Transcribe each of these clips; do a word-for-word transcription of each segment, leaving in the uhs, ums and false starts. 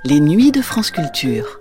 Les nuits de France Culture.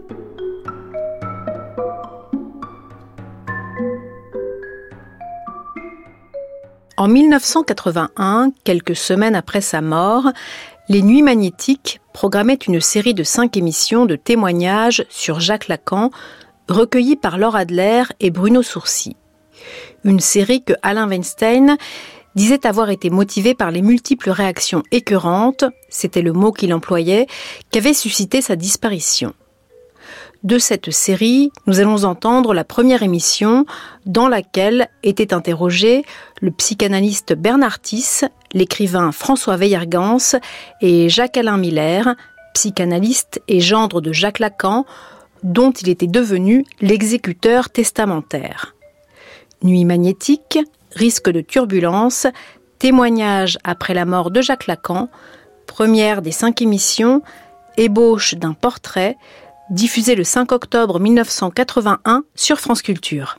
En dix-neuf cent quatre-vingt-un, quelques semaines après sa mort, les Nuits Magnétiques programmaient une série de cinq émissions de témoignages sur Jacques Lacan, recueillis par Laure Adler et Bruno Sourcy. Une série que Alain Weinstein disait avoir été motivée par les multiples réactions écœurantes, c'était le mot qu'il employait, qu'avait suscité sa disparition. De cette série, nous allons entendre la première émission dans laquelle étaient interrogés le psychanalyste Bernard Tiss, l'écrivain François Weiergans et Jacques-Alain Miller, psychanalyste et gendre de Jacques Lacan, dont il était devenu l'exécuteur testamentaire. Nuit magnétique, risque de turbulence, témoignage après la mort de Jacques Lacan, première des cinq émissions, ébauche d'un portrait, diffusé le cinq octobre dix-neuf cent quatre-vingt-un sur France Culture.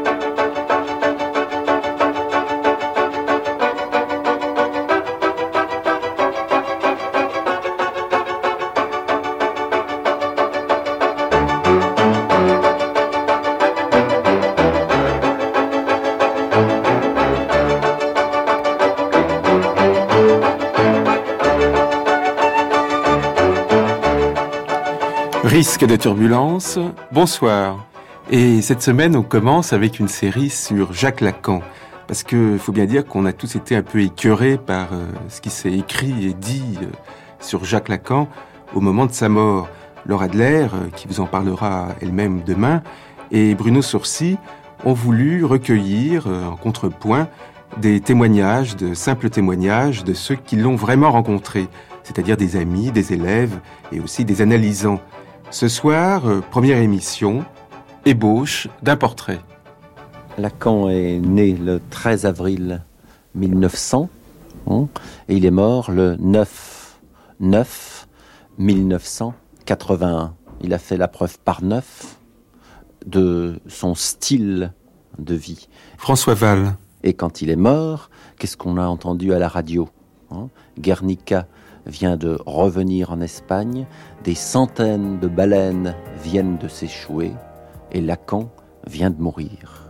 Risque de turbulence, bonsoir. Et cette semaine, on commence avec une série sur Jacques Lacan. Parce qu'il faut bien dire qu'on a tous été un peu écœurés par euh, ce qui s'est écrit et dit euh, sur Jacques Lacan au moment de sa mort. Laure Adler, euh, qui vous en parlera elle-même demain, et Bruno Sourcy ont voulu recueillir euh, en contrepoint des témoignages, de simples témoignages de ceux qui l'ont vraiment rencontré, c'est-à-dire des amis, des élèves et aussi des analysants. Ce soir, euh, première émission, ébauche d'un portrait. Lacan est né le treize avril mille neuf cents hein, et il est mort le neuf neuf mille neuf cent quatre-vingt-un. Il a fait la preuve par neuf de son style de vie. François Val. Et quand il est mort, qu'est-ce qu'on a entendu à la radio hein Guernica vient de revenir en Espagne, des centaines de baleines viennent de s'échouer et Lacan vient de mourir.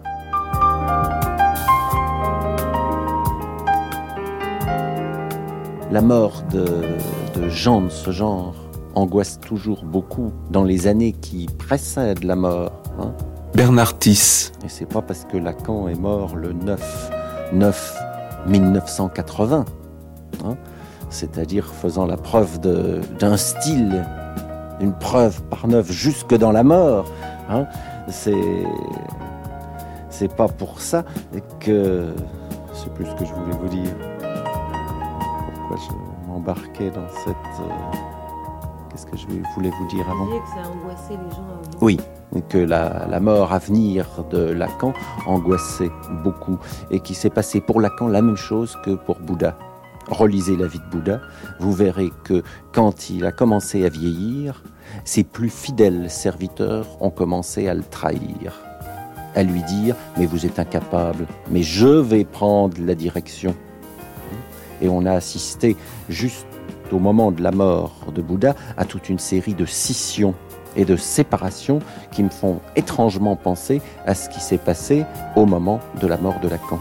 La mort de, de gens de ce genre angoisse toujours beaucoup dans les années qui précèdent la mort. Hein. Bernard Tiss. Et c'est pas parce que Lacan est mort le neuf neuf mille neuf cent quatre-vingts, hein, c'est-à-dire faisant la preuve de, d'un style, une preuve par neuf jusque dans la mort. Hein, c'est, c'est pas pour ça que... Je sais plus ce que je voulais vous dire. Pourquoi je m'embarquais dans cette... Euh, qu'est-ce que je voulais vous dire avant ? Vous disiez que ça angoissait les gens avant. Oui, que la, la mort à venir de Lacan angoissait beaucoup et qu'il s'est passé pour Lacan la même chose que pour Bouddha. Relisez la vie de Bouddha, vous verrez que quand il a commencé à vieillir, ses plus fidèles serviteurs ont commencé à le trahir, à lui dire « mais vous êtes incapable, mais je vais prendre la direction ». Et on a assisté juste au moment de la mort de Bouddha à toute une série de scissions et de séparations qui me font étrangement penser à ce qui s'est passé au moment de la mort de Lacan.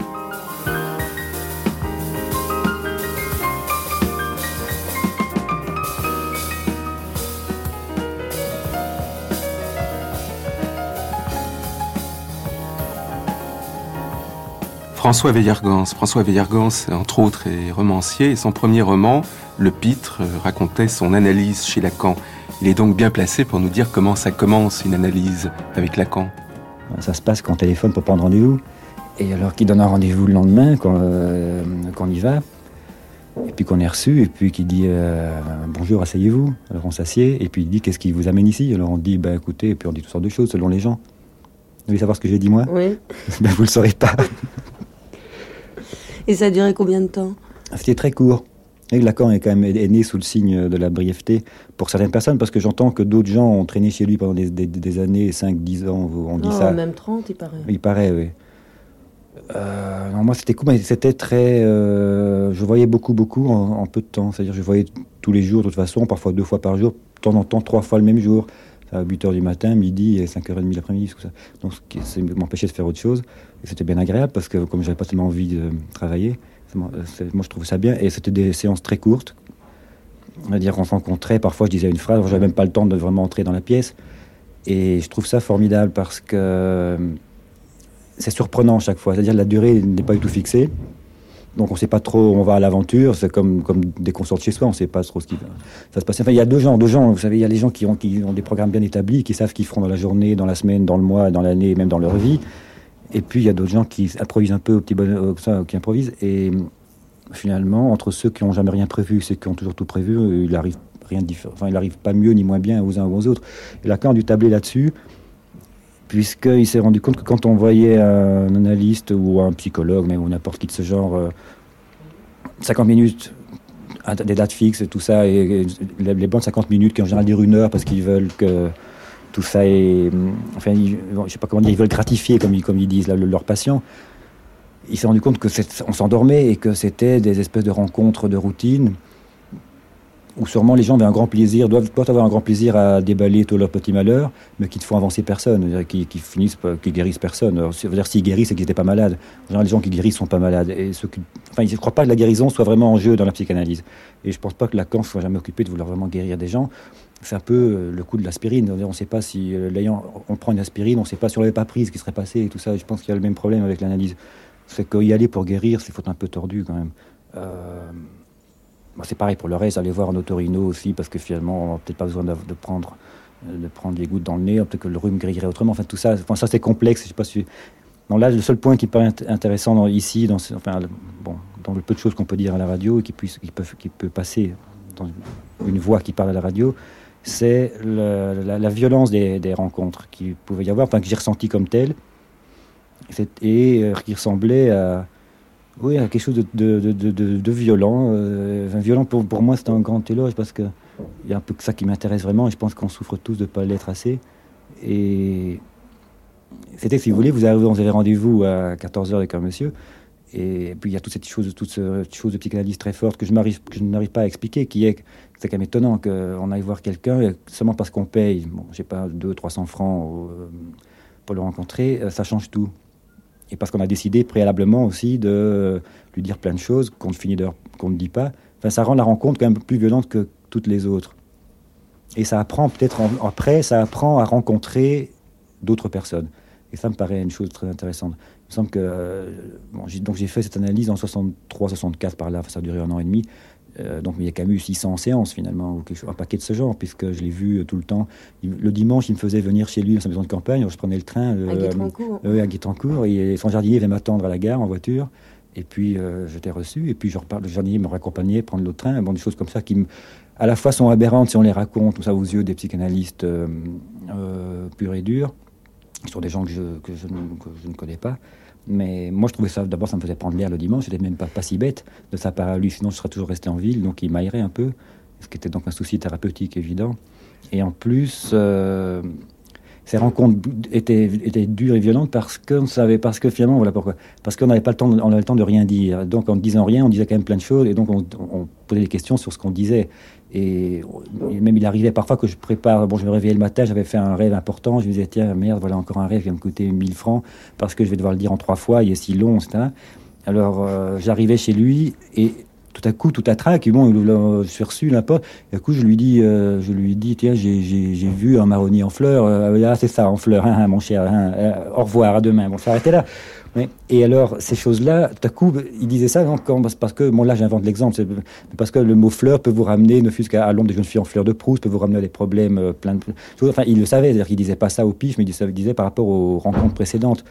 François Weiergans. François Weiergans, entre autres, est romancier et son premier roman, Le Pitre, racontait son analyse chez Lacan. Il est donc bien placé pour nous dire comment ça commence une analyse avec Lacan. Ça se passe quand on téléphone pour prendre rendez-vous. Et alors qu'il donne un rendez-vous le lendemain, quand, euh, quand on y va, et puis qu'on est reçu, et puis qu'il dit euh, « Bonjour, asseyez-vous ». Alors on s'assied, et puis il dit « Qu'est-ce qui vous amène ici ?» Alors on dit bah, « Écoutez », et puis on dit toutes sortes de choses selon les gens. Vous voulez savoir ce que j'ai dit moi ? Oui. Ben, vous le saurez pas. Et ça a duré combien de temps ? C'était très court. Et Lacan est quand même est né sous le signe de la brièveté pour certaines personnes, parce que j'entends que d'autres gens ont traîné chez lui pendant des, des, des années, cinq dix ans, on dit non, ça. Même trente, il paraît. Il paraît, oui. Euh, non, moi, c'était cool, mais c'était très... Euh, je voyais beaucoup, beaucoup en, en peu de temps. C'est-à-dire, je voyais tous les jours, de toute façon, parfois deux fois par jour, de temps en temps, trois fois le même jour. À huit heures du matin, midi et cinq heures trente l'après-midi. Tout ça. Donc, ça m'empêchait de faire autre chose. Et c'était bien agréable parce que, comme je n'avais pas tellement envie de travailler, moi, je trouvais ça bien. Et c'était des séances très courtes. C'est-à-dire qu'on se rencontrait, parfois je disais une phrase, je n'avais même pas le temps de vraiment entrer dans la pièce. Et je trouve ça formidable parce que c'est surprenant chaque fois. C'est-à-dire que la durée n'est pas du tout fixée. Donc on ne sait pas trop, on va à l'aventure, c'est comme, comme dès qu'on sort de chez soi, on ne sait pas trop ce qui va ça se passer. Enfin, il y a deux genres, deux gens, vous savez, il y a les gens qui ont, qui ont des programmes bien établis, qui savent ce qu'ils feront dans la journée, dans la semaine, dans le mois, dans l'année, même dans leur vie. Et puis il y a d'autres gens qui improvisent un peu au petit bonheur, ça, qui improvisent. Et finalement, entre ceux qui n'ont jamais rien prévu et ceux qui ont toujours tout prévu, il arrive rien de différent. Enfin, il n'arrive pas mieux ni moins bien aux uns ou aux autres. Et Lacan a dû tabler là-dessus, puisqu'il s'est rendu compte que quand on voyait un analyste ou un psychologue, même ou n'importe qui de ce genre, euh, cinquante minutes, des dates fixes, tout ça, et, et les, les bonnes cinquante minutes qui en général durent une heure parce qu'ils veulent que tout ça est... Enfin, ils, je sais pas comment dire, ils veulent gratifier, comme ils, comme ils disent, là, leurs patients. Il s'est rendu compte qu'on s'endormait et que c'était des espèces de rencontres de routine où sûrement les gens avaient un grand plaisir, doivent, doivent avoir un grand plaisir à déballer tous leurs petits malheurs, mais qui ne font avancer personne, qui, qui finissent, qui guérissent personne. Alors, c'est-à-dire s'ils guérissent, c'est qu'ils n'étaient pas malades. En général, les gens qui guérissent sont pas malades. Et ceux qui, enfin, ils ne croient pas que la guérison soit vraiment en jeu dans la psychanalyse. Et je ne pense pas que Lacan soit jamais occupé de vouloir vraiment guérir des gens. C'est un peu le coup de l'aspirine. On ne sait pas si l'ayant, on prend une aspirine, on ne sait pas si on l'avait pas prise, ce qui serait passé et tout ça. Je pense qu'il y a le même problème avec l'analyse. C'est qu'y aller pour guérir, c'est faut un peu tordu quand même. Euh, Bon, c'est pareil pour le reste, aller voir un otorino aussi, parce que finalement, on n'a peut-être pas besoin de, de, prendre, de prendre les gouttes dans le nez, peut-être que le rhume guérirait autrement. Enfin, tout ça, enfin, ça c'est complexe. Je sais pas si... Donc là, le seul point qui paraît intéressant dans, ici, dans, enfin, bon, dans le peu de choses qu'on peut dire à la radio et qui, puisse, qui, peut, qui peut passer dans une voix qui parle à la radio, c'est le, la, la violence des, des rencontres qu'il pouvait y avoir, enfin, que j'ai ressenti comme telle, et euh, qui ressemblait à... Oui, quelque chose de, de, de, de, de violent. Euh, enfin, violent, pour, pour moi, c'est un grand éloge parce qu'il y a un peu que ça qui m'intéresse vraiment et je pense qu'on souffre tous de ne pas l'être assez. Et c'était, si vous voulez, vous avez, vous avez rendez-vous à quatorze heures avec un monsieur et puis il y a toute cette chose, toute cette chose de psychanalyse très forte que je, que je n'arrive pas à expliquer, qui est, c'est quand même étonnant qu'on aille voir quelqu'un seulement parce qu'on paye, bon, je sais pas, deux cents, trois cents francs euh, pour le rencontrer, ça change tout. Et parce qu'on a décidé préalablement aussi de lui dire plein de choses qu'on finit de, qu'on ne dit pas. Enfin, ça rend la rencontre quand même plus violente que toutes les autres. Et ça apprend peut-être en, après, ça apprend à rencontrer d'autres personnes. Et ça me paraît une chose très intéressante. Il me semble que euh, bon, j'ai, donc j'ai fait cette analyse en soixante-trois soixante-quatre par là, ça a duré un an et demi. Euh, donc il y a quand même eu six cents séances finalement, ou quelque chose, un paquet de ce genre, puisque je l'ai vu euh, tout le temps. Il, le dimanche, il me faisait venir chez lui dans sa maison de campagne. Alors, je prenais le train euh, à Guitrancourt. Euh, à Guitrancourt, et son jardinier venait m'attendre à la gare en voiture. Et puis euh, j'étais reçu, et puis je repars, le jardinier me raccompagnait, prendre l'autre train, bon, des choses comme ça qui, à la fois, sont aberrantes si on les raconte, tout ça aux yeux des psychanalystes euh, euh, purs et durs, qui sont des gens que je, que je, que je ne connais pas. Mais moi, je trouvais ça, d'abord, ça me faisait prendre l'air le dimanche. C'était même pas, pas si bête de sa part à lui, sinon je serais toujours resté en ville. Donc, il m'aérait un peu, ce qui était donc un souci thérapeutique évident. Et en plus, euh, ces rencontres étaient, étaient dures et violentes parce qu'on savait, parce que finalement, voilà pourquoi. Parce qu'on n'avait pas le temps, on avait le temps de rien dire. Donc, en ne disant rien, on disait quand même plein de choses. Et donc, on, on posait des questions sur ce qu'on disait. Et, et même il arrivait parfois que je prépare, bon je me réveillais le matin, j'avais fait un rêve important, je me disais tiens merde voilà encore un rêve qui va me coûter mille francs parce que je vais devoir le dire en trois fois, il est si long, et cetera. Alors euh, j'arrivais chez lui et tout à coup tout à trac, bon il, je suis reçu n'importe, et du coup je lui dis, euh, je lui dis tiens j'ai, j'ai, j'ai vu un marronnier en fleurs, euh, ah c'est ça en fleurs, hein, hein, mon cher, hein, euh, au revoir, à demain, bon ça arrêtait là. Mais, et alors, ces choses-là, tout à coup, il disait ça non, quand, parce que, bon là j'invente l'exemple, c'est parce que le mot fleur peut vous ramener, ne fût-ce qu'à l'ombre des jeunes filles en fleurs de Proust, peut vous ramener à des problèmes, euh, plein de choses. Enfin, il le savait, c'est-à-dire qu'il disait pas ça au pif, mais il disait, disait par rapport aux rencontres précédentes.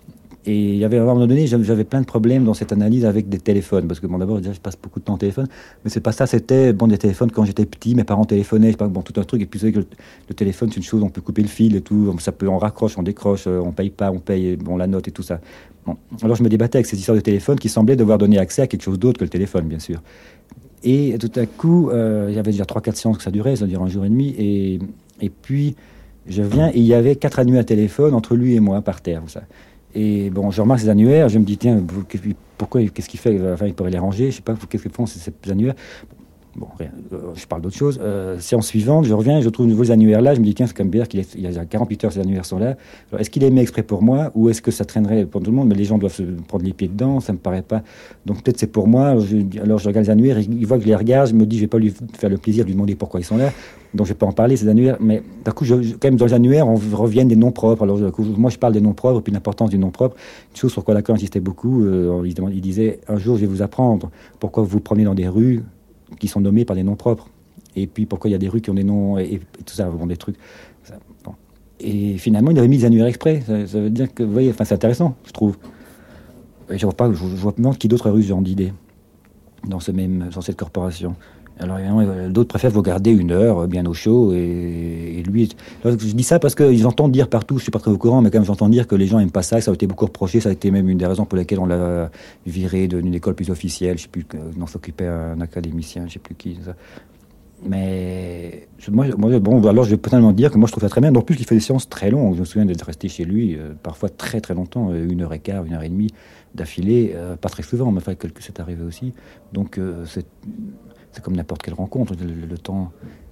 Et il y avait à un moment donné, j'avais plein de problèmes dans cette analyse avec des téléphones, parce que bon d'abord déjà je passe beaucoup de temps au téléphone, mais c'est pas ça, c'était bon des téléphones quand j'étais petit, mes parents téléphonaient, je sais pas, bon tout un truc, et puis vous savez que le, le téléphone c'est une chose, on peut couper le fil et tout, ça peut, on raccroche, on décroche, on paye pas, on paye bon la note et tout ça. Bon. Alors je me débattais avec ces histoires de téléphone qui semblaient devoir donner accès à quelque chose d'autre que le téléphone, bien sûr. Et tout à coup, euh, il y avait déjà trois quatre séances que ça durait, c'est-à-dire un jour et demi, et, et puis je viens et il y avait quatre annuaires téléphone entre lui et moi par terre, ça. Et bon, je remarque ces annuaires, je me dis, tiens, pourquoi, qu'est-ce qu'il fait? Enfin, il pourrait les ranger, je sais pas, qu'est-ce qu'ils font ces, ces annuaires? Bon, rien, euh, je parle d'autre chose. Euh, séance suivante, je reviens, je trouve de nouveaux annuaires là. Je me dis, tiens, c'est comme bizarre qu'il est, il y a quarante-huit heures, ces annuaires sont là. Alors, est-ce qu'il est mis exprès pour moi ou est-ce que ça traînerait pour tout le monde? Mais les gens doivent se prendre les pieds dedans, ça me paraît pas. Donc peut-être c'est pour moi. Alors je, alors, je regarde les annuaires, il, il voit que je les regarde, je me dis, je vais pas lui faire le plaisir de lui demander pourquoi ils sont là. Donc je vais pas en parler, ces annuaires. Mais d'un coup, je, je, quand même, dans les annuaires, on revient des noms propres. Alors je, moi, je parle des noms propres et puis l'importance du nom propre. Une chose sur quoi Lacan insistait beaucoup, euh, il, il disait, un jour, je vais vous apprendre pourquoi vous vous promenez dans des rues qui sont nommés par des noms propres. Et puis pourquoi il y a des rues qui ont des noms et, et tout ça, bon, des trucs. Ça, bon. Et finalement, il avait mis des annuaires exprès. Ça, ça veut dire que, vous voyez, enfin, c'est intéressant, je trouve. Et je vois pas, je, je vois pas qui d'autres rues ont d'idées dans ce même, dans cette corporation. Alors évidemment, d'autres préfèrent vous garder une heure bien au chaud et, et lui. Alors, je dis ça parce qu'ils entendent dire partout. Je suis pas très au courant, mais quand même j'entends dire que les gens aiment pas ça. Que ça a été beaucoup reproché. Ça a été même une des raisons pour lesquelles on l'a viré d'une école plus officielle. Je sais plus, dont s'occupait un académicien, je sais plus qui. Ça. Mais moi, moi, bon, alors je vais totalement dire que moi je trouve ça très bien. En plus, il fait des séances très longues. Je me souviens d'être resté chez lui euh, parfois très très longtemps, euh, une heure et quart, une heure et demie d'affilée. Euh, pas très souvent, mais enfin, que c'est arrivé aussi. Donc euh, c'est C'est comme n'importe quelle rencontre, le, le, le temps...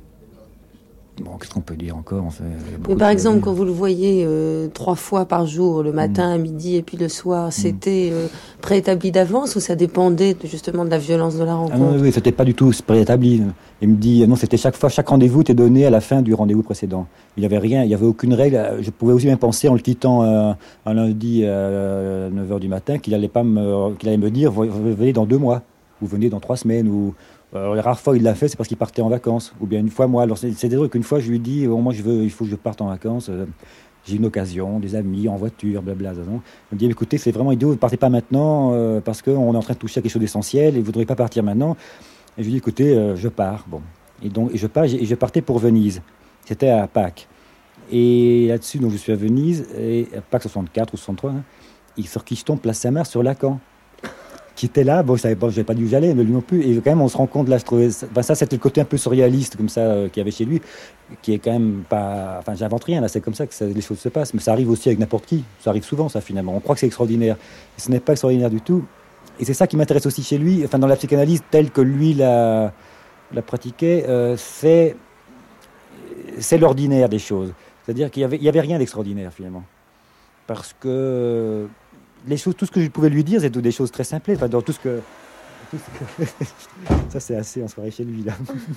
Bon, qu'est-ce qu'on peut dire encore? Enfin, mais par exemple, quand vous le voyez euh, trois fois par jour, le matin, mmh. à midi et puis le soir, mmh. c'était euh, préétabli d'avance ou ça dépendait justement de la violence de la rencontre? Ah non, oui, c'était pas du tout préétabli. Il me dit, non, c'était chaque fois, chaque rendez-vous était donné à la fin du rendez-vous précédent. Il n'y avait rien, il n'y avait aucune règle. Je pouvais aussi bien penser, en le quittant euh, un lundi à neuf heures du matin, qu'il allait, pas me, qu'il allait me dire, vous venez dans deux mois, ou venez dans trois semaines, ou... Alors, les rares fois où il l'a fait, c'est parce qu'il partait en vacances. Ou bien une fois, moi, alors c'est, c'est des trucs qu'une fois, je lui dis, oh, moi, je veux, il faut que je parte en vacances. Euh, j'ai une occasion, des amis, en voiture, blabla. Il me dit, écoutez, c'est vraiment idiot, ne partez pas maintenant euh, parce qu'on est en train de toucher à quelque chose d'essentiel et vous ne devriez pas partir maintenant. Et je lui dis, écoutez, euh, je pars. Bon. Et donc, et je pars, et je partais pour Venise. C'était à Pâques. Et là-dessus, donc, je suis à Venise, et à Pâques soixante-quatre ou soixante-trois, hein, il sort qui je tombe place Saint-Marc sur Lacan. Qui était là, bon, je savais pas, je n'avais pas dit où j'allais, mais lui non plus. Et quand même, on se rend compte là, je trouvais, ça, ben ça, c'était le côté un peu surréaliste comme ça euh, qu'il y avait chez lui, qui est quand même pas. Enfin, j'invente rien là, c'est comme ça que ça, les choses se passent. Mais ça arrive aussi avec n'importe qui. Ça arrive souvent, ça finalement. On croit que c'est extraordinaire, ce n'est pas extraordinaire du tout. Et c'est ça qui m'intéresse aussi chez lui. Enfin, dans la psychanalyse telle que lui la, la pratiquait, euh, c'est c'est l'ordinaire des choses. C'est-à-dire qu'il y avait, il y avait rien d'extraordinaire finalement, parce que les choses, tout ce que je pouvais lui dire, c'est des choses très simples. Enfin, dans tout ce que, tout ce que ça c'est assez en soirée chez lui là.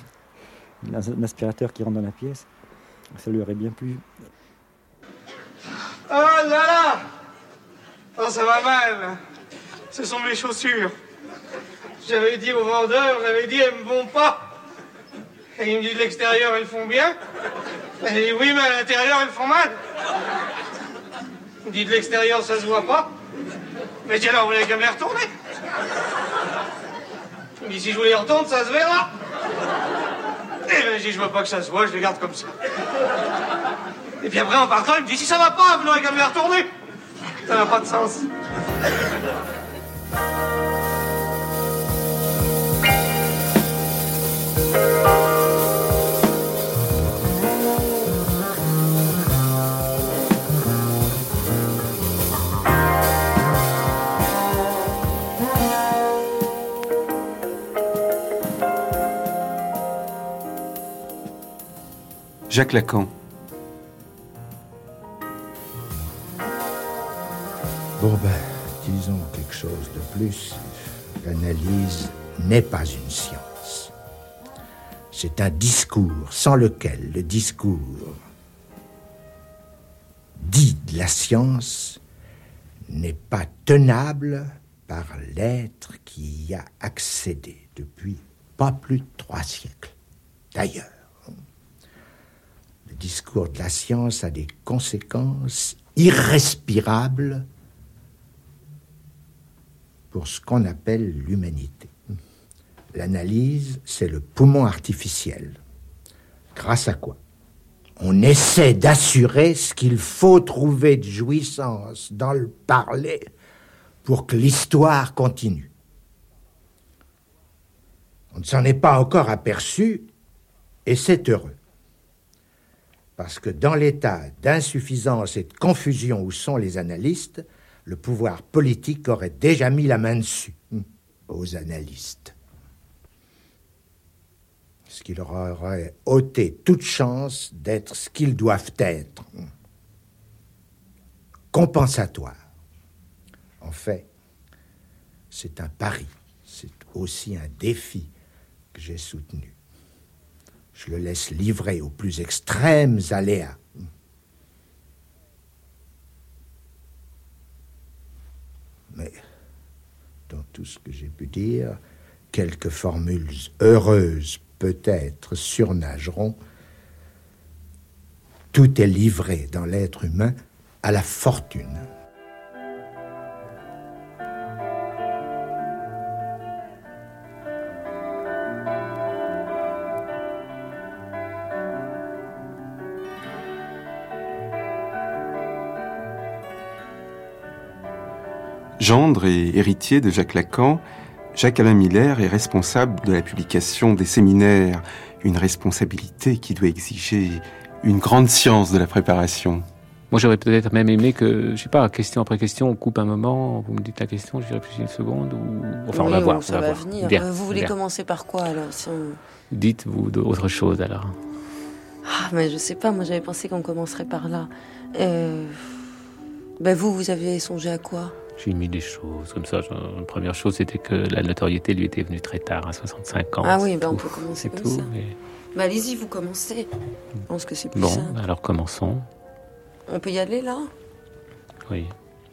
Un aspirateur qui rentre dans la pièce, ça lui aurait bien plu. Oh là là! Oh, ça va mal. Ce sont mes chaussures. J'avais dit au vendeur, j'avais dit, elles me vont pas. Et il me dit de l'extérieur, elles font bien. Et j'ai dit, oui, mais à l'intérieur, elles font mal. Il me dit de l'extérieur, ça se voit pas. Mais dis alors, vous voulez qu'à me les retourner? Il me dit, si je vous les retourne, ça se verra. Et ben, j'ai dit, je veux pas que ça se voit, je les garde comme ça. Et puis après, en partant, il me dit, si ça va pas, vous n'aurez qu'à me les retourner. Ça n'a pas de sens. Jacques Lacan. Bon ben, disons quelque chose de plus. L'analyse n'est pas une science. C'est un discours sans lequel le discours dit de la science n'est pas tenable par l'être qui y a accédé depuis pas plus de trois siècles. D'ailleurs, le discours de la science a des conséquences irrespirables pour ce qu'on appelle l'humanité. L'analyse, c'est le poumon artificiel. Grâce à quoi on essaie d'assurer ce qu'il faut trouver de jouissance dans le parler pour que l'histoire continue. On ne s'en est pas encore aperçu, et c'est heureux. Parce que dans l'état d'insuffisance et de confusion où sont les analystes, le pouvoir politique aurait déjà mis la main dessus, aux analystes. ce qui leur aurait ôté toute chance d'être ce qu'ils doivent être. Compensatoire. En fait, c'est un pari, c'est aussi un défi que j'ai soutenu. Je le laisse livrer aux plus extrêmes aléas. Mais, dans tout ce que j'ai pu dire, quelques formules heureuses peut-être surnageront. Tout est livré dans l'être humain à la fortune. Gendre et héritier de Jacques Lacan, Jacques-Alain Miller est responsable de la publication des séminaires, une responsabilité qui doit exiger une grande science de la préparation. Moi, j'aurais peut-être même aimé que, je sais pas, question après question, on coupe un moment, vous me dites la question, je réfléchis une seconde, ou... Enfin, oui, on va voir. Ça on va, va voir. venir. Bien, euh, vous voulez bien. commencer par quoi, alors si on... Dites-vous autre chose, alors. Ah, mais je sais pas, moi j'avais pensé qu'on commencerait par là. Euh... Ben vous, vous avez songé à quoi? J'ai mis des choses comme ça. La première chose, c'était que la notoriété lui était venue très tard, à soixante-cinq ans. Ah oui, ben tout. on peut commencer C'est comme tout, ça. mais... Ben allez-y, vous commencez. Je pense que c'est plus Bon, simple. alors commençons. On peut y aller, là? Oui.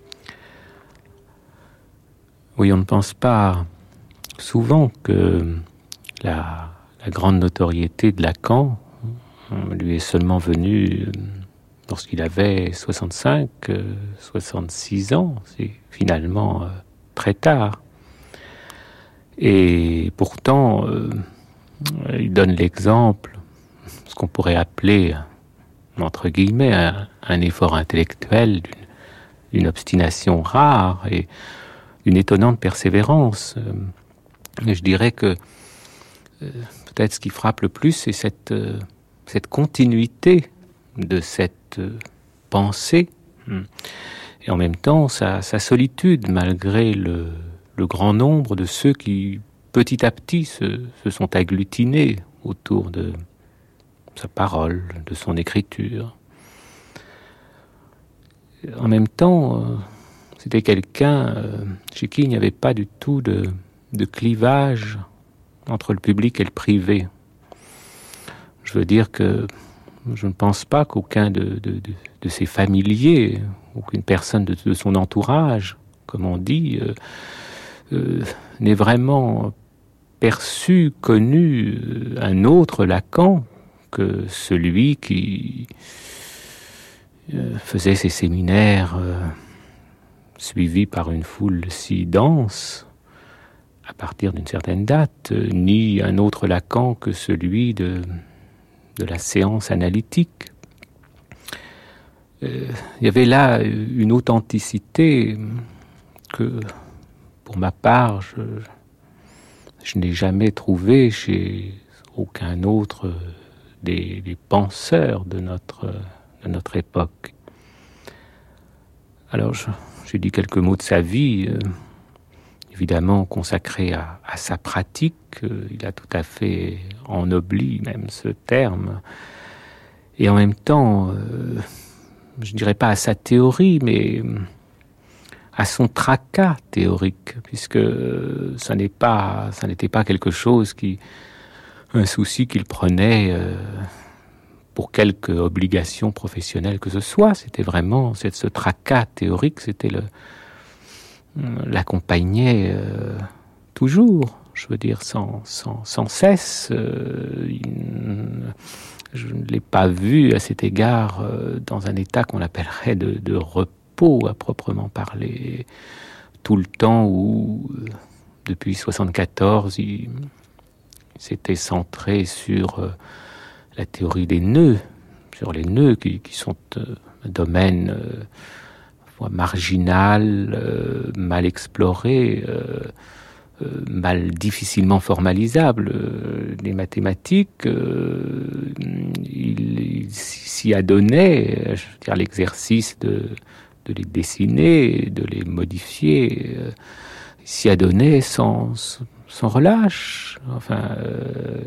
Oui, on ne pense pas souvent que la, la grande notoriété de Lacan lui est seulement venue lorsqu'il avait soixante-cinq, soixante-six ans. C'est finalement euh, très tard. Et pourtant, euh, il donne l'exemple, ce qu'on pourrait appeler, entre guillemets, un, un effort intellectuel, d'une, d'une obstination rare et une étonnante persévérance. Et je dirais que euh, peut-être ce qui frappe le plus, c'est cette, euh, cette continuité de cette euh, pensée, et en même temps sa, sa solitude, malgré le, le grand nombre de ceux qui, petit à petit, se, se sont agglutinés autour de sa parole, de son écriture. En même temps, euh, c'était quelqu'un euh, chez qui il n'y avait pas du tout de, de clivage entre le public et le privé. Je veux dire que je ne pense pas qu'aucun de, de, de, de ses familiers, aucune personne de, de son entourage, comme on dit, euh, euh, n'ait vraiment perçu, connu euh, un autre Lacan que celui qui euh, faisait ses séminaires euh, suivis par une foule si dense à partir d'une certaine date, euh, ni un autre Lacan que celui de de la séance analytique. Euh, il y avait là une authenticité que, pour ma part, je, je n'ai jamais trouvée chez aucun autre des, des penseurs de notre, de notre époque. Alors, je, j'ai dit quelques mots de sa vie, euh, évidemment consacré à, à sa pratique. Euh, il a tout à fait ennobli même ce terme. Et en même temps, euh, je ne dirais pas à sa théorie, mais à son tracas théorique, puisque ça n'est pas, ça n'était pas quelque chose qui, un souci qu'il prenait euh, pour quelque obligation professionnelle que ce soit. C'était vraiment, c'est ce tracas théorique, c'était le l'accompagnait euh, toujours, je veux dire, sans, sans, sans cesse. Euh, il, je ne l'ai pas vu à cet égard euh, dans un état qu'on appellerait de, de repos à proprement parler. Tout le temps où, euh, depuis soixante-quatorze, il, il s'était centré sur euh, la théorie des nœuds, sur les nœuds qui, qui sont euh, un domaine euh, marginal, euh, mal exploré, euh, euh, mal difficilement formalisable. Euh, les mathématiques, euh, il, il s'y adonnait, je veux dire, l'exercice de, de les dessiner, de les modifier, euh, il s'y adonnait sans, sans relâche. Enfin, euh,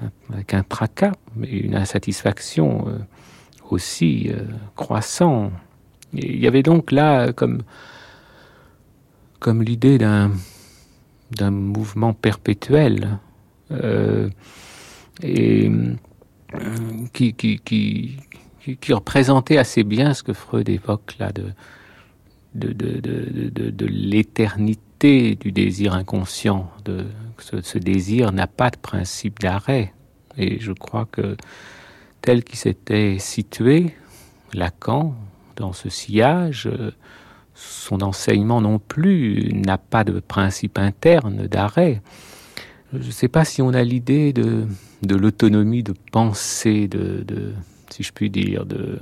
avec un tracas, mais une insatisfaction euh, aussi euh, croissant. Et il y avait donc là comme, comme l'idée d'un, d'un mouvement perpétuel euh, et euh, qui, qui, qui, qui, qui représentait assez bien ce que Freud évoque là de, de, de, de, de, de l'éternité du désir inconscient. De, ce, ce désir n'a pas de principe d'arrêt. Et je crois que tel qu'il s'était situé, Lacan, dans ce sillage, son enseignement non plus n'a pas de principe interne d'arrêt. Je ne sais pas si on a l'idée de, de l'autonomie de pensée, de, de, si je puis dire, de,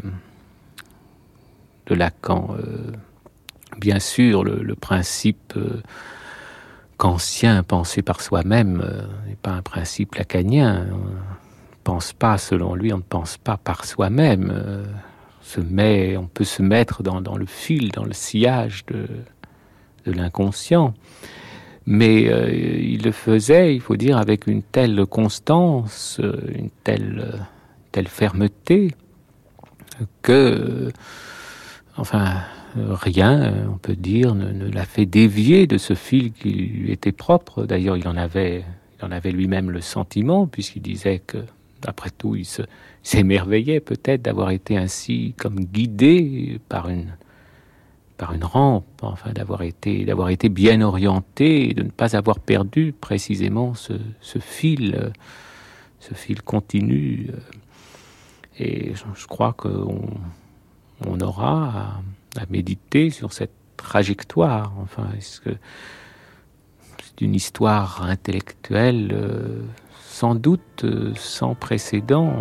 de Lacan. Euh, bien sûr, le, le principe euh, kantien, pensé par soi-même, euh, n'est pas un principe lacanien. On ne pense pas, selon lui, on ne pense pas par soi-même. Euh, se met, on peut se mettre dans, dans le fil, dans le sillage de, de l'inconscient. Mais euh, il le faisait, il faut dire, avec une telle constance, une telle, telle fermeté, que, euh, enfin, rien, on peut dire, ne, ne l'a fait dévier de ce fil qui lui était propre. D'ailleurs, il en avait, il en avait lui-même le sentiment, puisqu'il disait que, après tout, il se, s'émerveillait peut-être d'avoir été ainsi comme guidé par une, par une rampe, enfin d'avoir été, d'avoir été bien orienté et de ne pas avoir perdu précisément ce, ce fil, ce fil continu. Et je, je crois qu'on on aura à, à méditer sur cette trajectoire. Enfin, est-ce que c'est une histoire intellectuelle euh, sans doute euh, sans précédent?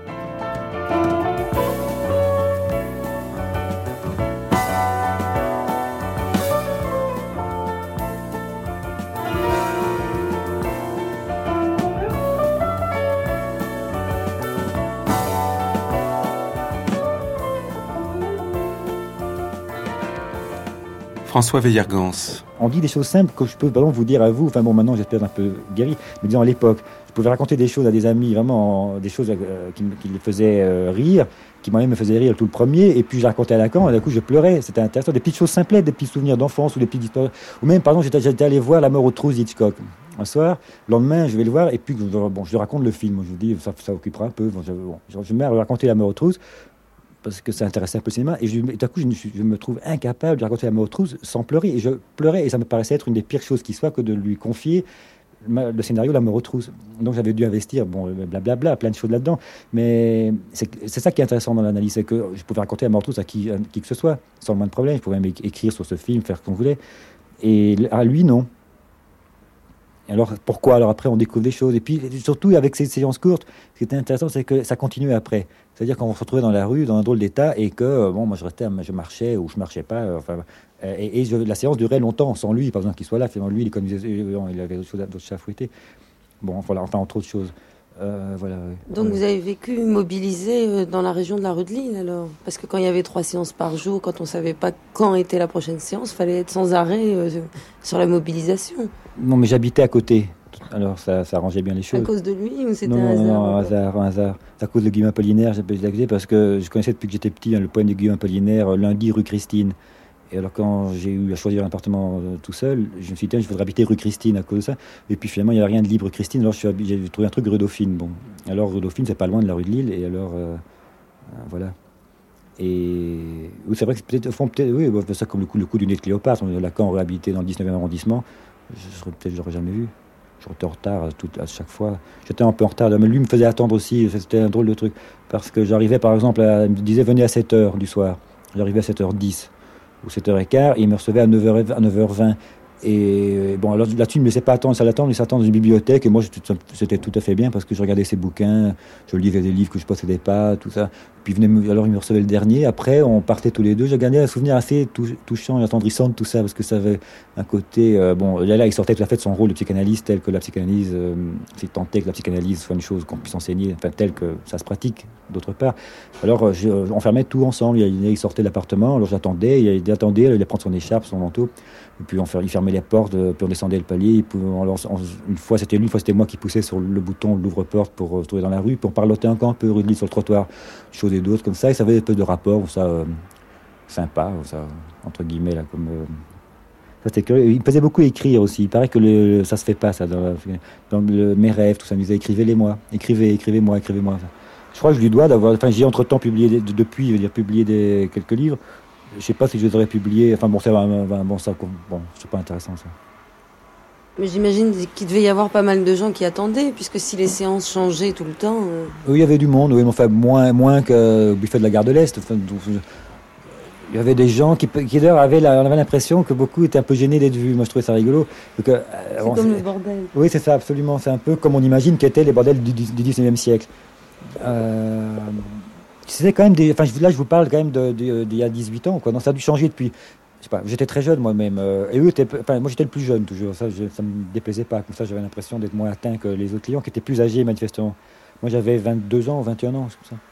François Veillergans. On dit des choses simples que je peux vraiment vous dire à vous, enfin bon, maintenant j'espère un peu guéri, mais disons à l'époque, je pouvais raconter des choses à des amis, vraiment des choses euh, qui, qui les faisaient euh, rire, qui moi-même me faisaient rire tout le premier, et puis je racontais à Lacan, et d'un coup je pleurais, c'était intéressant, des petites choses simplettes, des petits souvenirs d'enfance, ou des petites histoires, ou même, pardon, j'étais, j'étais allé voir La mort aux trousses d'Hitchcock, un soir, le lendemain je vais le voir, et puis bon, je lui raconte le film, je vous dis, ça, ça occupera un peu, bon, je, bon, je me mets à raconter La mort aux trousses, parce que ça intéressait un peu le cinéma, et je, tout à coup, je, je me trouve incapable de raconter La mort aux trousses sans pleurer, et je pleurais, et ça me paraissait être une des pires choses qui soit que de lui confier le scénario La mort aux trousses. Donc j'avais dû investir, bon, blablabla, bla, plein de choses là-dedans, mais c'est, c'est ça qui est intéressant dans l'analyse, c'est que je pouvais raconter La mort aux trousses à qui, à qui que ce soit, sans le moins de problème, je pouvais même écrire sur ce film, faire ce qu'on voulait, et à lui, non. Alors pourquoi? Alors après on découvre des choses, et puis surtout avec ces séances courtes, ce qui était intéressant c'est que ça continuait après, c'est-à-dire qu'on se retrouvait dans la rue dans un drôle d'état et que bon, moi je restais, je marchais ou je marchais pas, enfin, et, et je, la séance durait longtemps sans lui, pas besoin qu'il soit là, finalement lui il économisait, il avait d'autres choses, d'autres chats à fouetter, bon voilà, enfin entre autres choses. Euh, voilà, ouais. Donc ouais. vous avez vécu mobilisé dans la région de la rue de Lille alors? Parce que quand il y avait trois séances par jour, quand on ne savait pas quand était la prochaine séance, il fallait être sans arrêt euh, sur la mobilisation. Non mais j'habitais à côté, alors ça, ça arrangeait bien les choses. À cause de lui ou c'était non, un hasard? Non, un hasard, un hasard. C'est à cause de Guillaume Apollinaire, j'ai accusé parce que je connaissais depuis que j'étais petit hein, le poème de Guillaume Apollinaire, Lundi rue Christine. Et alors quand j'ai eu à choisir un appartement euh, tout seul, je me suis dit, je voudrais habiter rue Christine à cause de ça. Et puis finalement, il n'y avait rien de libre rue Christine, alors je suis, j'ai trouvé un truc rue Dauphine. Bon, alors rue Dauphine, c'est pas loin de la rue de Lille, et alors, euh, euh, voilà. Et oui, c'est vrai que c'est peut-être, fond, peut-être, oui, bon, ça comme le coup, le coup du nez de Cléopâtre, Lacan réhabilité dans le dix-neuvième arrondissement, je serais peut-être, j'aurais jamais vu. J'étais en retard à, tout, à chaque fois. J'étais un peu en retard, mais lui me faisait attendre aussi, c'était un drôle de truc. Parce que j'arrivais par exemple, à, il me disait venez à sept heures du soir. J'arrivais à sept heures dix. Ou sept heures quinze, et il me recevait à neuf heures vingt. Et bon, alors là-dessus, il ne me laissait pas attendre, ça l'attendre, il s'attend dans une bibliothèque, et moi, c'était tout à fait bien, parce que je regardais ses bouquins, je lisais des livres que je ne possédais pas, tout ça. Puis il venait, alors il me recevait le dernier, après, on partait tous les deux, j'ai gardé un souvenir assez touchant et attendrissant de tout ça, parce que ça avait un côté, euh, bon, là, là, il sortait tout à fait de son rôle de psychanalyste, tel que la psychanalyse, euh, c'est tenté que la psychanalyse soit une chose qu'on puisse enseigner, enfin, tel que ça se pratique, d'autre part. Alors, je, on fermait tout ensemble, il, il sortait de l'appartement, alors j'attendais, il, il attendait, il allait prendre son écharpe, son manteau, et puis on, il fermait fermait les portes, euh, puis on descendait le palier. Puis on lance, on, une fois c'était lui, une fois c'était moi qui poussais sur le bouton de l'ouvre-porte pour euh, se trouver dans la rue. Puis on parlotait encore un peu rudely sur le trottoir, choses et d'autres comme ça. Et ça avait des peu de rapport, ça euh, sympa, ça entre guillemets là comme. Euh, ça c'était curieux. Il me faisait beaucoup écrire aussi. Il paraît que le, ça se fait pas ça dans, dans le, mes rêves, tout ça. Il me disait écrivez-les moi, écrivez, écrivez-moi, écrivez-moi. Je crois que je lui dois d'avoir. Enfin, j'ai entre-temps publié des, depuis, je veux dire publié des quelques livres. Je sais pas si je les aurais publiés. Enfin bon, c'est bon, ça, bon, c'est pas intéressant ça. Mais j'imagine qu'il devait y avoir pas mal de gens qui attendaient, puisque si les séances changeaient tout le temps. Euh... Oui, il y avait du monde. Oui, mais enfin moins, moins qu'au buffet de la gare de l'Est. Enfin, il y avait des gens qui, qui d'ailleurs avaient, la, on avait l'impression que beaucoup étaient un peu gênés d'être vus. Moi, je trouvais ça rigolo. Donc, euh, c'est bon, comme c'est... le bordel. Oui, c'est ça, absolument. C'est un peu comme on imagine qu'étaient les bordels du, du dix-neuvième siècle. Euh... C'était quand même des. Enfin, là, je vous parle quand même de, de, d'il y a dix-huit ans, quoi. Non, ça a dû changer depuis. Je sais pas, j'étais très jeune moi-même. Euh, et eux étaient. Enfin, moi, j'étais le plus jeune toujours. Ça, je, ça me déplaisait pas. Comme ça, j'avais l'impression d'être moins atteint que les autres clients qui étaient plus âgés, manifestement. Moi, j'avais vingt-deux ans, vingt et un ans, c'est comme ça.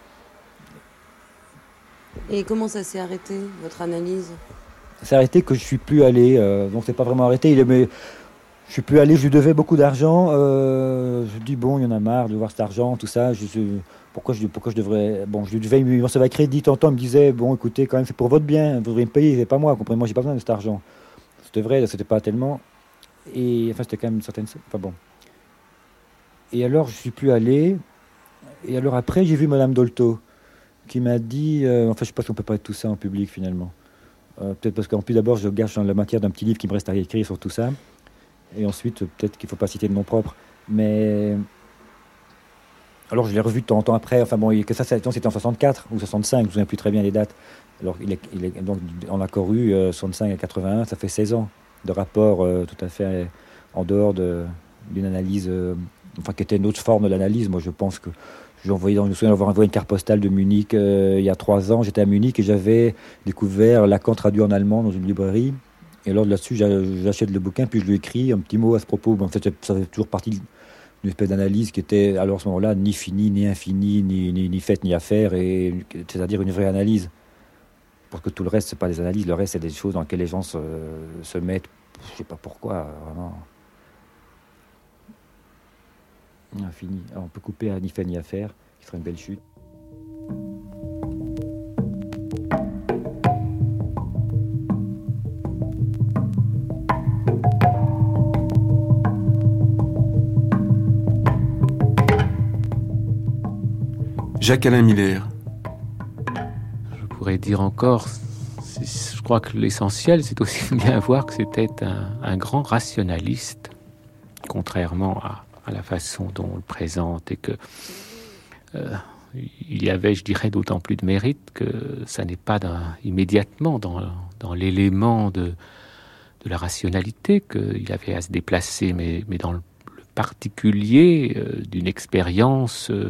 Et comment ça s'est arrêté, votre analyse? Ça s'est arrêté que je suis plus allé. Euh, donc, c'est pas vraiment arrêté. Il est, mais je suis plus allé. Je lui devais beaucoup d'argent. Euh, je dis bon, il y en a marre de voir cet argent, tout ça. Je suis. Pourquoi je, pourquoi je devrais... Bon, je lui devais me recevoir crédit, tantôt, il me disait, bon, écoutez, quand même, c'est pour votre bien, vous devriez me payer, c'est pas moi, comprenez, moi, j'ai pas besoin de cet argent. C'était vrai, c'était pas tellement... Et, enfin, c'était quand même une certaine... Enfin, bon. Et alors, je suis plus allé, et alors après, j'ai vu Madame Dolto, qui m'a dit... Euh, enfin, je sais pas si on peut parler de tout ça en public, finalement. Euh, peut-être parce qu'en plus, d'abord, je gâche dans la matière d'un petit livre qui me reste à écrire sur tout ça, et ensuite, peut-être qu'il faut pas citer de nom propre, mais... Alors je l'ai revu de temps en temps après, enfin bon, que ça c'était en soixante-quatre ou soixante-cinq, je ne me souviens plus très bien les dates. Alors il est, il est, donc on a couru euh, soixante-cinq à quatre-vingt-un, ça fait seize ans de rapport euh, tout à fait en dehors de, d'une analyse, euh, enfin qui était une autre forme de l'analyse. Moi je pense que j'ai envoyé, je me souviens d'avoir envoyé une carte postale de Munich euh, il y a trois ans, j'étais à Munich et j'avais découvert Lacan traduit en allemand dans une librairie. Et alors là-dessus j'achète le bouquin, puis je lui écris un petit mot à ce propos. Bon, en fait ça fait toujours partie... une espèce d'analyse qui était alors à ce moment-là ni finie, ni infinie, ni, ni, ni faite, ni à faire, et, c'est-à-dire une vraie analyse. Parce que tout le reste, c'est pas des analyses, le reste, c'est des choses dans lesquelles les gens se, se mettent, je sais pas pourquoi, vraiment. Infini. Alors on peut couper à ni fait, ni à faire, qui serait une belle chute. Jacques-Alain Miller. Je pourrais dire encore, je crois que l'essentiel, c'est aussi bien voir que c'était un, un grand rationaliste, contrairement à, à la façon dont on le présente, et que euh, il y avait, je dirais, d'autant plus de mérite que ça n'est pas dans, immédiatement dans, dans l'élément de, de la rationalité qu'il avait à se déplacer, mais, mais dans le, le particulier euh, d'une expérience euh,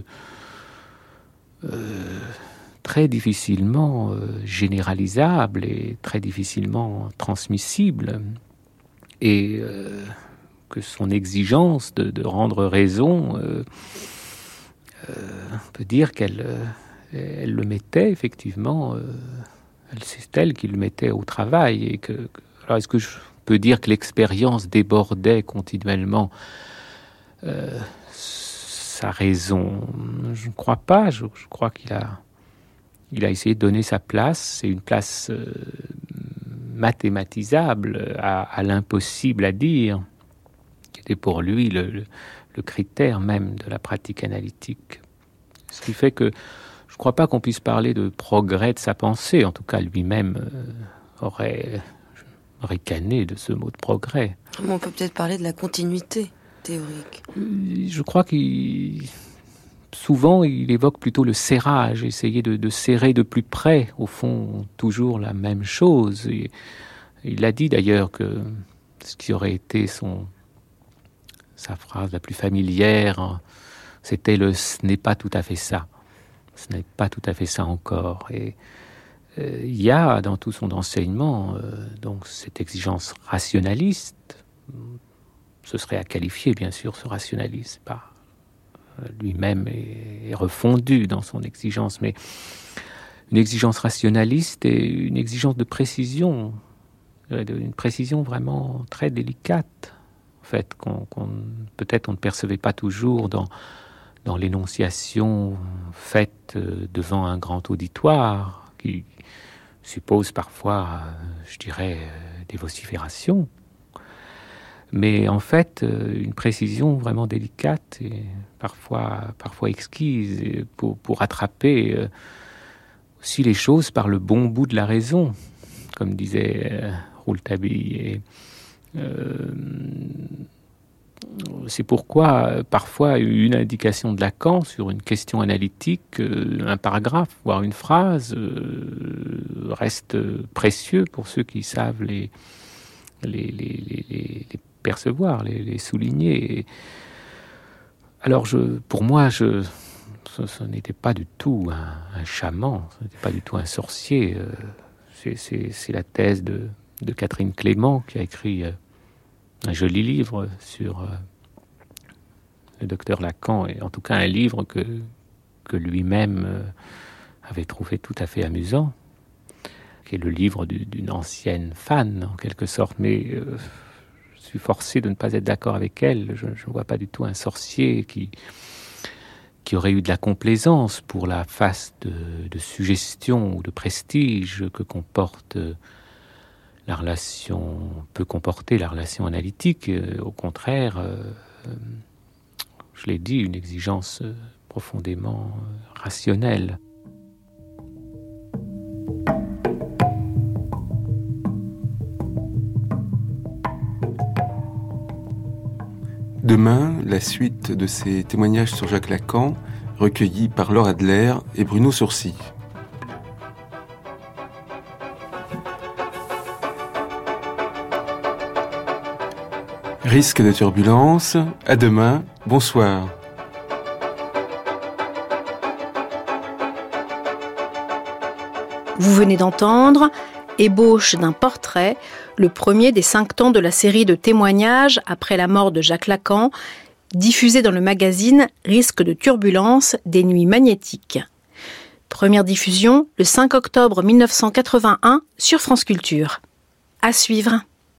Euh, très difficilement euh, généralisable et très difficilement transmissible, et euh, que son exigence de, de rendre raison, euh, euh, on peut dire qu'elle euh, elle le mettait effectivement, euh, elle, c'est elle qui le mettait au travail. Et que, que alors est-ce que je peux dire que l'expérience débordait continuellement euh, sa raison? Je ne crois pas. Je, je crois qu'il a, il a essayé de donner sa place. C'est une place euh, mathématisable à, à l'impossible à dire, qui était pour lui le, le, le critère même de la pratique analytique. Ce qui fait que je ne crois pas qu'on puisse parler de progrès de sa pensée. En tout cas, lui-même euh, aurait ricané de ce mot de progrès. On peut peut-être parler de la continuité théorique. Je crois qu'il... Souvent, il évoque plutôt le serrage, essayer de, de serrer de plus près, au fond, toujours la même chose. Et il a dit d'ailleurs que ce qui aurait été son, sa phrase la plus familière, c'était le « ce n'est pas tout à fait ça ». Ce n'est pas tout à fait ça encore. Et euh, il y a dans tout son enseignement euh, donc cette exigence rationaliste. Ce serait à qualifier, bien sûr, ce rationalisme. Pas lui-même est, est refondu dans son exigence, mais une exigence rationaliste et une exigence de précision, une précision vraiment très délicate, en fait, qu'on, qu'on, peut-être on ne percevait pas toujours dans, dans l'énonciation faite devant un grand auditoire, qui suppose parfois, je dirais, des vociférations. Mais en fait, une précision vraiment délicate et parfois, parfois exquise pour, pour attraper aussi les choses par le bon bout de la raison, comme disait Rouletabille. Et, euh, c'est pourquoi parfois une indication de Lacan sur une question analytique, un paragraphe, voire une phrase, reste précieux pour ceux qui savent les, les, les, les, les percevoir, les, les souligner. Alors, je, pour moi, je, ce, ce n'était pas du tout un, un chaman, ce n'était pas du tout un sorcier. C'est, c'est, c'est la thèse de, de Catherine Clément, qui a écrit un joli livre sur le docteur Lacan, et en tout cas un livre que, que lui-même avait trouvé tout à fait amusant, qui est le livre du, d'une ancienne fan, en quelque sorte, mais... Euh, je suis forcé de ne pas être d'accord avec elle. Je ne vois pas du tout un sorcier qui, qui aurait eu de la complaisance pour la face de, de suggestion ou de prestige que comporte la relation, peut comporter la relation analytique. Au contraire, je l'ai dit, une exigence profondément rationnelle. Demain, la suite de ces témoignages sur Jacques Lacan, recueillis par Laure Adler et Bruno Sourcy. Risque de turbulence, à demain, bonsoir. Vous venez d'entendre Ébauche d'un portrait, le premier des cinq temps de la série de témoignages après la mort de Jacques Lacan, diffusé dans le magazine Risque de turbulence des Nuits magnétiques. Première diffusion le cinq octobre mille neuf cent quatre-vingt-un sur France Culture. À suivre.